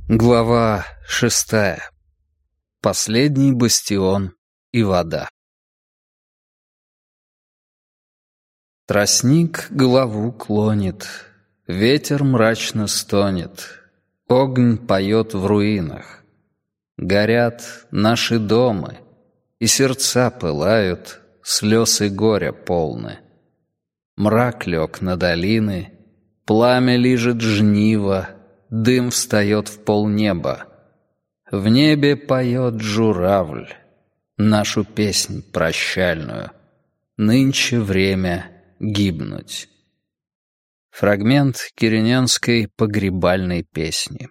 Глава 6. Последний бастион и вода. Тростник голову клонит, ветер мрачно стонет, огонь поет в руинах. Горят наши дома, и сердца пылают, слез и горя полны. Мрак лег на долины, пламя лижет жниво, дым встает в полнеба. В небе поет журавль нашу песнь прощальную. Нынче время гибнуть. Фрагмент киренянской погребальной песни.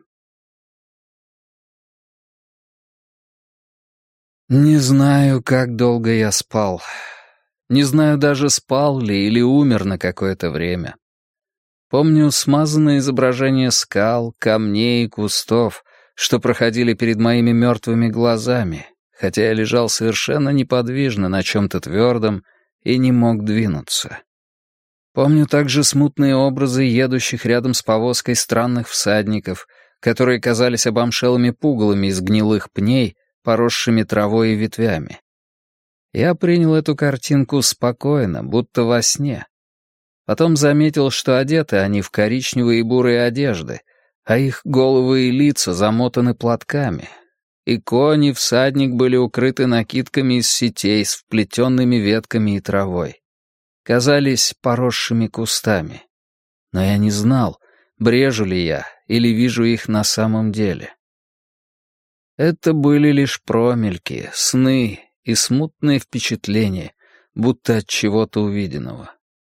Не знаю, как долго я спал. Не знаю даже, спал ли или умер на какое-то время. Помню смазанные изображения скал, камней и кустов, что проходили перед моими мертвыми глазами, хотя я лежал совершенно неподвижно на чем-то твердом и не мог двинуться. Помню также смутные образы едущих рядом с повозкой странных всадников, которые казались обомшелыми пугалами из гнилых пней, поросшими травой и ветвями. Я принял эту картинку спокойно, будто во сне. Потом заметил, что одеты они в коричневые и бурые одежды, а их головы и лица замотаны платками. И кони, всадник были укрыты накидками из сетей с вплетенными ветками и травой. Казались поросшими кустами. Но я не знал, брежу ли я или вижу их на самом деле. Это были лишь промельки, сны и смутные впечатления, будто от чего-то увиденного.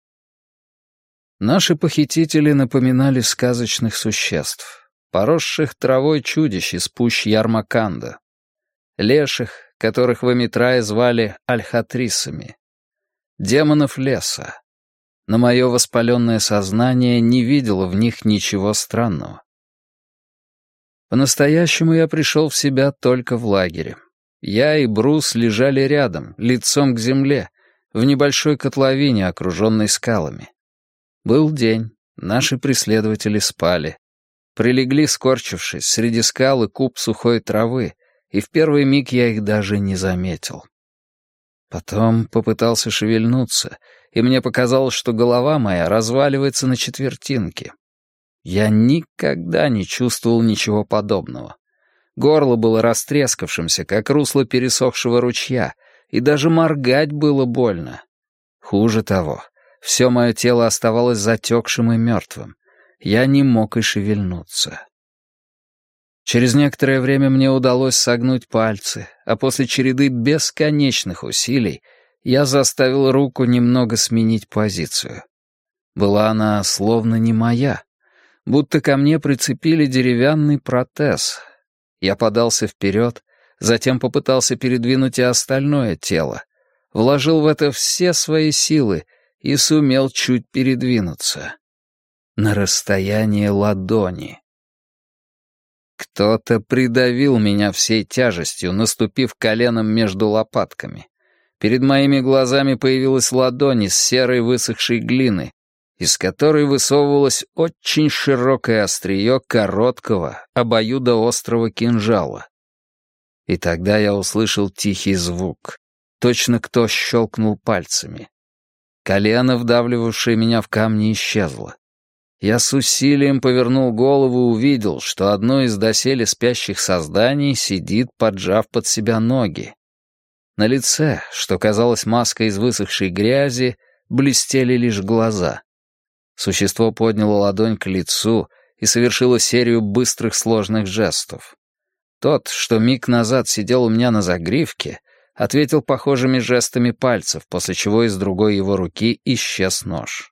Наши похитители напоминали сказочных существ, поросших травой чудищ из пущ Ярмаканда, леших, которых в Эмитрае звали альхатрисами, демонов леса. Но мое воспаленное сознание не видело в них ничего странного. По-настоящему я пришел в себя только в лагере. Я и Брус лежали рядом, лицом к земле, в небольшой котловине, окруженной скалами. Был день, наши преследователи спали. Прилегли, скорчившись, среди скал и куп сухой травы, и в первый миг я их даже не заметил. Потом попытался шевельнуться, и мне показалось, что голова моя разваливается на четвертинки. Я никогда не чувствовал ничего подобного. Горло было растрескавшимся, как русло пересохшего ручья, и даже моргать было больно. Хуже того, все мое тело оставалось затекшим и мертвым. Я не мог и шевельнуться. Через некоторое время мне удалось согнуть пальцы, а после череды бесконечных усилий я заставил руку немного сменить позицию. Была она словно не моя, будто ко мне прицепили деревянный протез. Я подался вперед, затем попытался передвинуть и остальное тело, вложил в это все свои силы и сумел чуть передвинуться. На расстояние ладони. Кто-то придавил меня всей тяжестью, наступив коленом между лопатками. Перед моими глазами появилась ладонь из серой высохшей глины, из которой высовывалось очень широкое острие короткого, обоюдоострого кинжала. И тогда я услышал тихий звук. Точно кто щелкнул пальцами. Колено, вдавливавшее меня в камни, исчезло. Я с усилием повернул голову и увидел, что одно из доселе спящих созданий сидит, поджав под себя ноги. На лице, что казалось маской из высохшей грязи, блестели лишь глаза. Существо подняло ладонь к лицу и совершило серию быстрых сложных жестов. Тот, что миг назад сидел у меня на загривке, ответил похожими жестами пальцев, после чего из другой его руки исчез нож.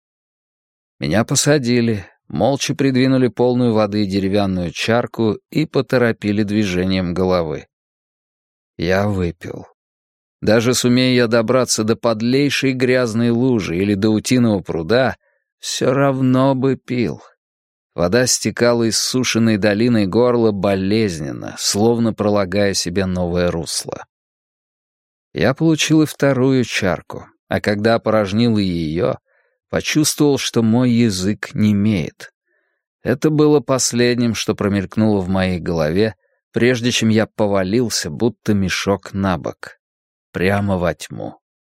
Меня посадили, молча придвинули полную воды деревянную чарку и поторопили движением головы. Я выпил. Даже сумея я добраться до подлейшей грязной лужи или до утиного пруда, все равно бы пил. Вода стекала из сушеной долины горла болезненно, словно пролагая себе новое русло. Я получил и вторую чарку, а когда опорожнил и ее, почувствовал, что мой язык немеет. Это было последним, что промелькнуло в моей голове, прежде чем я повалился, будто мешок на бок, прямо во тьму.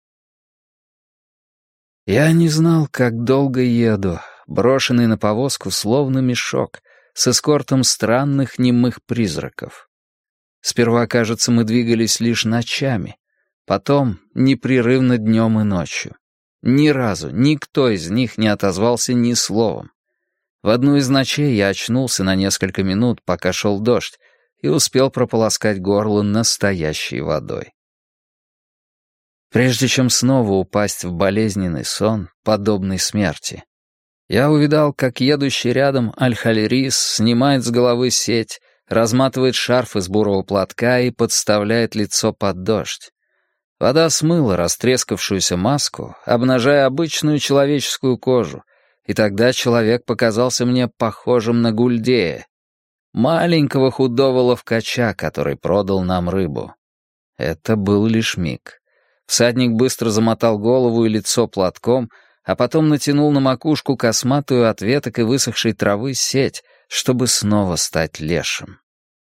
Я не знал, как долго еду, брошенный на повозку словно мешок, с эскортом странных немых призраков. Сперва, кажется, мы двигались лишь ночами, потом непрерывно днем и ночью. Ни разу никто из них не отозвался ни словом. В одну из ночей я очнулся на несколько минут, пока шел дождь, и успел прополоскать горло настоящей водой. Прежде чем снова упасть в болезненный сон, подобный смерти, я увидал, как едущий рядом Аль-Халирис снимает с головы сеть, разматывает шарф из бурого платка и подставляет лицо под дождь. Вода смыла растрескавшуюся маску, обнажая обычную человеческую кожу, и тогда человек показался мне похожим на Гульдея, маленького худого ловкача, который продал нам рыбу. Это был лишь миг. Всадник быстро замотал голову и лицо платком, а потом натянул на макушку косматую от веток и высохшей травы сеть, чтобы снова стать лешим.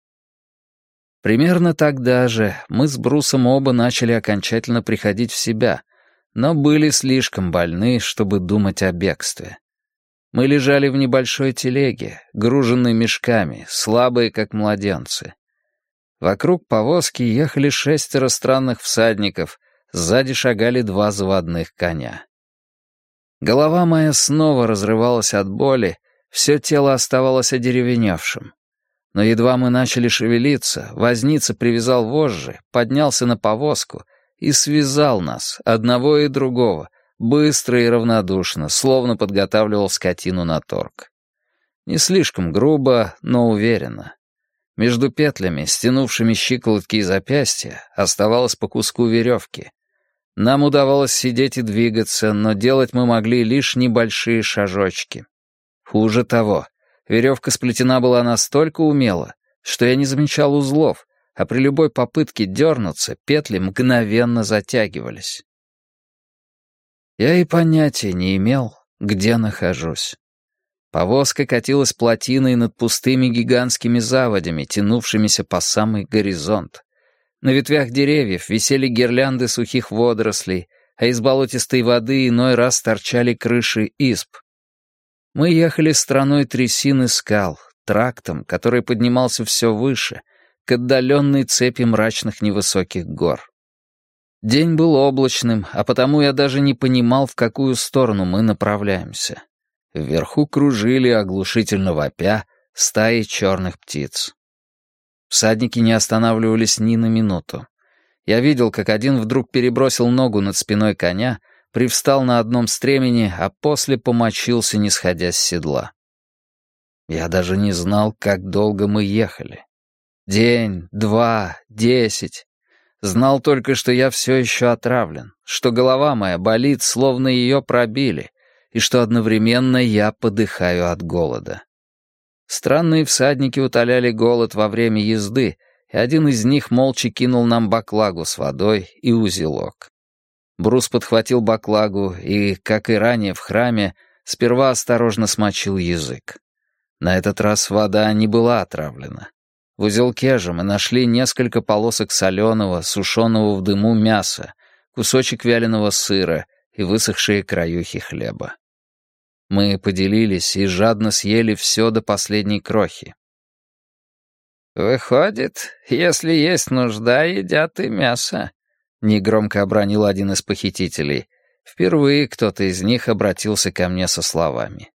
Примерно тогда же мы с Брусом оба начали окончательно приходить в себя, но были слишком больны, чтобы думать о бегстве. Мы лежали в небольшой телеге, груженной мешками, слабые, как младенцы. Вокруг повозки ехали 6 странных всадников, сзади шагали 2 заводных коня. Голова моя снова разрывалась от боли, все тело оставалось одеревеневшим. Но едва мы начали шевелиться, возница привязал вожжи, поднялся на повозку и связал нас, одного и другого, быстро и равнодушно, словно подготавливал скотину на торг. Не слишком грубо, но уверенно. Между петлями, стянувшими щиколотки и запястья, оставалось по куску веревки. Нам удавалось сидеть и двигаться, но делать мы могли лишь небольшие шажочки. Хуже того, веревка сплетена была настолько умело, что я не замечал узлов, а при любой попытке дернуться петли мгновенно затягивались. Я и понятия не имел, где нахожусь. Повозка катилась плотиной над пустыми гигантскими заводями, тянувшимися по самый горизонт. На ветвях деревьев висели гирлянды сухих водорослей, а из болотистой воды иной раз торчали крыши изб. Мы ехали страной трясин и скал, трактом, который поднимался все выше, к отдаленной цепи мрачных невысоких гор. День был облачным, а потому я даже не понимал, в какую сторону мы направляемся. Вверху кружили, оглушительно вопя, стаи черных птиц. Всадники не останавливались ни на минуту. Я видел, как один вдруг перебросил ногу над спиной коня, привстал на одном стремени, а после помочился, не сходя с седла. Я даже не знал, как долго мы ехали. День, 2, 10. Знал только, что я все еще отравлен, что голова моя болит, словно ее пробили, и что одновременно я подыхаю от голода. Странные всадники утоляли голод во время езды, и один из них молча кинул нам баклагу с водой и узелок. Брус подхватил баклагу и, как и ранее в храме, сперва осторожно смочил язык. На этот раз вода не была отравлена. В узелке же мы нашли несколько полосок соленого, сушеного в дыму мяса, кусочек вяленого сыра и высохшие краюхи хлеба. Мы поделились и жадно съели все до последней крохи. «Выходит, если есть нужда, едят и мясо», — негромко обронил один из похитителей. Впервые кто-то из них обратился ко мне со словами.